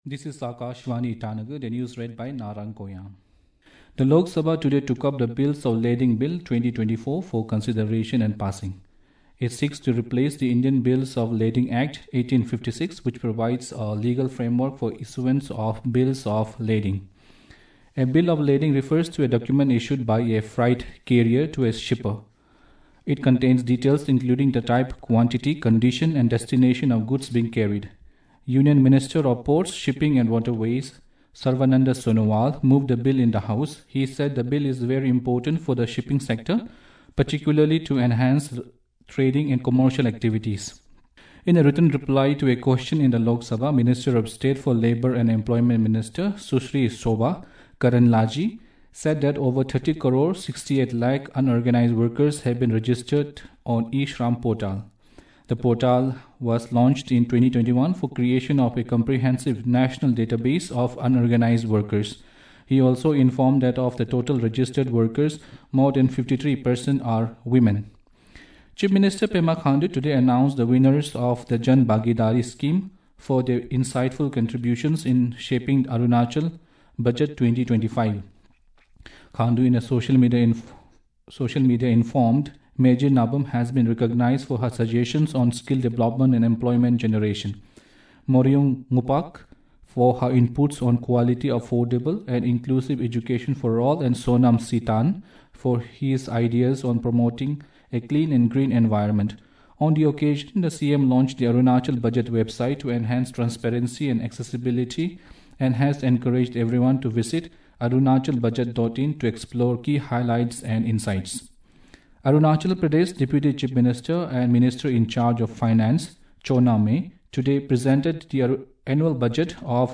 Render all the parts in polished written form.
This is Akashvani Itanagar, the news read by Narang Koyam. The Lok Sabha today took up the Bills of Lading Bill 2024 for consideration and passing. It seeks to replace the Indian Bills of Lading Act 1856, which provides a legal framework for issuance of bills of lading. A bill of lading refers to a document issued by a freight carrier to a shipper. It contains details including the type, quantity, condition, and destination of goods being carried. Union Minister of Ports, Shipping and Waterways, Sarvananda Sonowal, moved the bill in the House. He said the bill is very important for the shipping sector, particularly to enhance trading and commercial activities. In a written reply to a question in the Lok Sabha, Minister of State for Labour and Employment Minister Sushri Shobha Karanlaje said that over 30 crore 68 lakh unorganized workers have been registered on eShram portal. The portal was launched in 2021 for creation of a comprehensive national database of unorganized workers. He also informed that of the total registered workers, more than 53% are women. Chief Minister Pema Khandu today announced the winners of the Jan Bhagidari scheme for their insightful contributions in shaping Arunachal Budget 2025. Khandu, in a social media informed, Major Nabam has been recognized for her suggestions on skill development and employment generation. Moriung Ngupak for her inputs on quality, affordable and inclusive education for all, and Sonam Sitan for his ideas on promoting a clean and green environment. On the occasion, the CM launched the Arunachal Budget website to enhance transparency and accessibility and has encouraged everyone to visit arunachalbudget.in to explore key highlights and insights. Arunachal Pradesh Deputy Chief Minister and Minister in charge of Finance, Chona May, today presented the annual budget of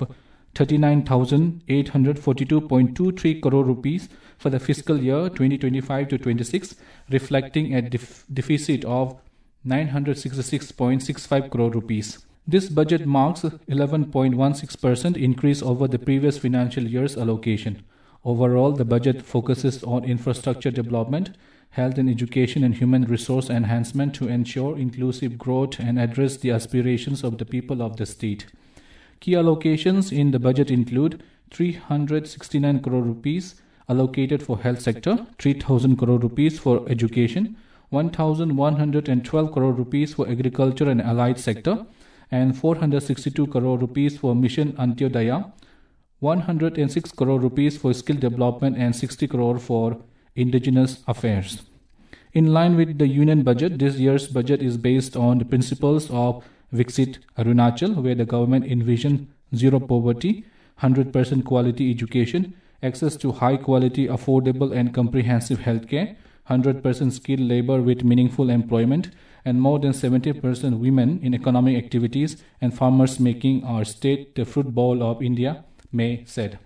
39,842.23 crore rupees for the fiscal year 2025-26, reflecting a deficit of 966.65 crore rupees. This budget marks 11.16% increase over the previous financial year's allocation. Overall, the budget focuses on infrastructure development, health and education, and human resource enhancement to ensure inclusive growth and address the aspirations of the people of the state. Key allocations in the budget include 369 crore rupees allocated for health sector, 3,000 crore rupees for education, 1,112 crore rupees for agriculture and allied sector, and 462 crore rupees for Mission Antyodaya, 106 crore rupees for skill development, and 60 crore for indigenous affairs. In line with the union budget, this year's budget is based on the principles of Viksit Arunachal, where the government envisioned zero poverty, 100% quality education, access to high quality, affordable and comprehensive healthcare, 100% skilled labor with meaningful employment, and more than 70% women in economic activities and farmers, making our state the fruit bowl of India, May said.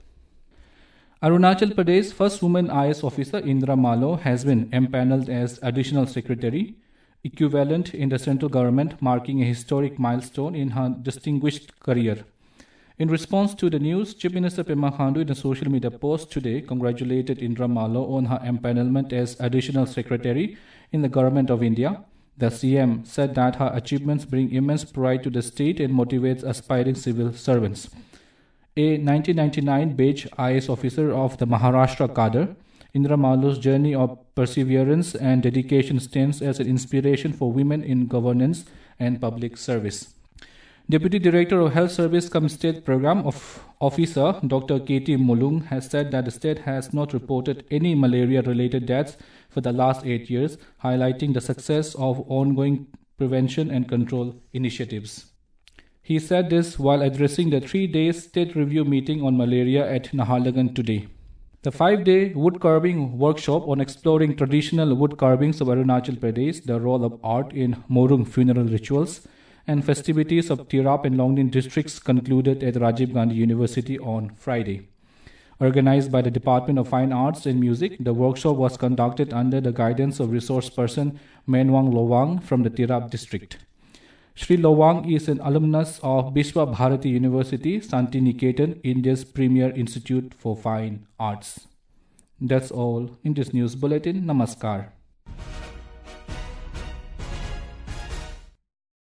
Arunachal Pradesh's first woman IAS officer, Indra Malo, has been empaneled as Additional Secretary, equivalent in the central government, marking a historic milestone in her distinguished career. In response to the news, Chief Minister Pema Khandu in a social media post today congratulated Indra Malo on her empanelment as Additional Secretary in the Government of India. The CM said that her achievements bring immense pride to the state and motivates aspiring civil servants. A 1999 Badge IAS officer of the Maharashtra cadre, Indra Malo's journey of perseverance and dedication stands as an inspiration for women in governance and public service. Deputy Director of Health Service cum State Program Officer Dr. K.T. Mulung has said that the state has not reported any malaria-related deaths for the last 8 years, highlighting the success of ongoing prevention and control initiatives. He said this while addressing the 3-day state review meeting on malaria at Naharlagun today. The 5-day wood carving workshop on exploring traditional wood carvings of Arunachal Pradesh, the role of art in Morung funeral rituals, and festivities of Tirap and Longdin districts concluded at Rajiv Gandhi University on Friday. Organized by the Department of Fine Arts and Music, the workshop was conducted under the guidance of resource person Menwang Lowang from the Tirap district. Sri Lowang is an alumnus of Bishwa Bharati University, Santiniketan, India's premier institute for fine arts. That's all in this news bulletin. Namaskar.